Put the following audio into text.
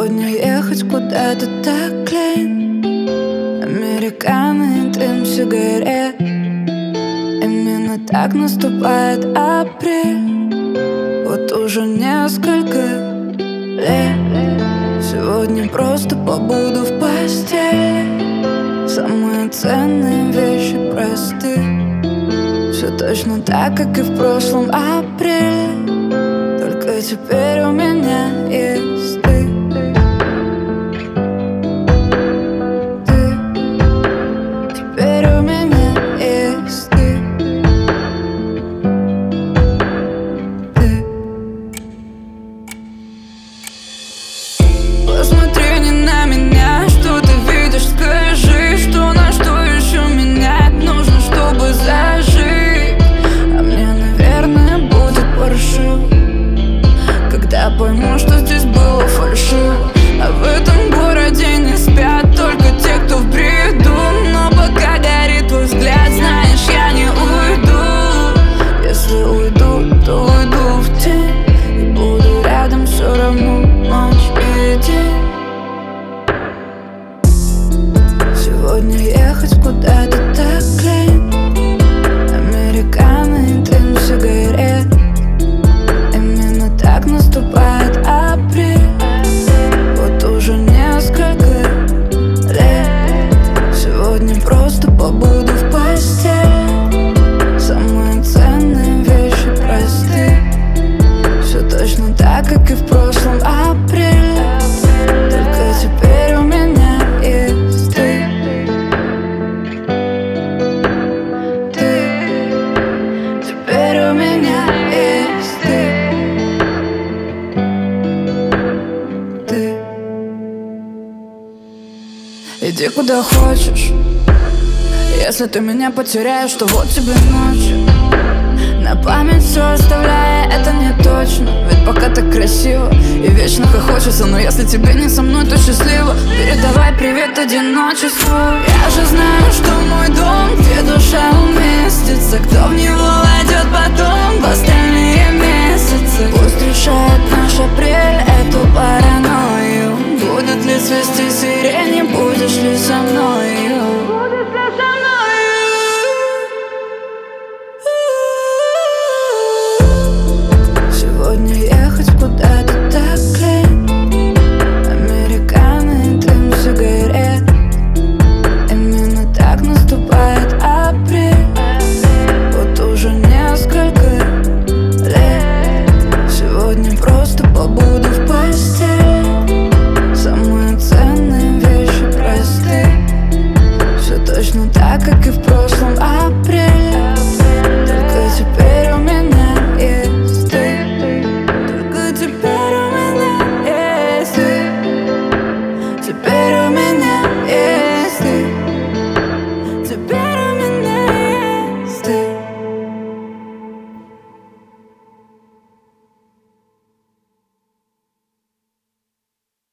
Сегодня ехать куда-то так лень. Американо и дым сигарет. Именно так наступает апрель. Вот уже несколько лет. Сегодня просто побуду в постели. Самые ценные вещи просты. Все точно так, как и в прошлом апреле. Только теперь у меня есть ты. Теперь у меня есть ты. Посмотри не на меня, что ты видишь, скажи, что на что еще менять нужно, чтобы зажить. А мне, наверное, будет паршиво, когда пойму, что здесь было фальшиво. А в этом городе не спят только те, кто в бреду. Но пока горит твой взгляд, знаешь, я не уйду. Если уйду, то уйду в тень и буду рядом все равно ночь и день. Сегодня ехать куда-то так лень. Американо и дым сигарет. Именно так наступает апрель. Вот уже несколько лет. Сегодня просто побуду в постели. Самые ценные вещи просты. Все точно так, как и в прошлом апреле. Только теперь у меня есть ты. Теперь у меня есть ты. Иди куда хочешь. Если ты меня потеряешь, то вот тебе ночь. На память все оставляя, это не точно. Ведь пока так красиво и вечно хочется. Но если тебе не со мной, то счастливо. Передавай привет одиночеству. Я же знаю, что мой дом, где душа уместится. Кто в него войдет потом в остальные месяцы. Пусть решает наш апрель эту паранойю. Будет ли свисти сирень, будешь ли со мною? Сегодня ехать куда-то так лень. Американо и дым сигарет. Именно так наступает апрель. Вот уже несколько лет. Сегодня просто побуду в постели. Самые ценные вещи просты. Все точно так, как и в прошлом апреле.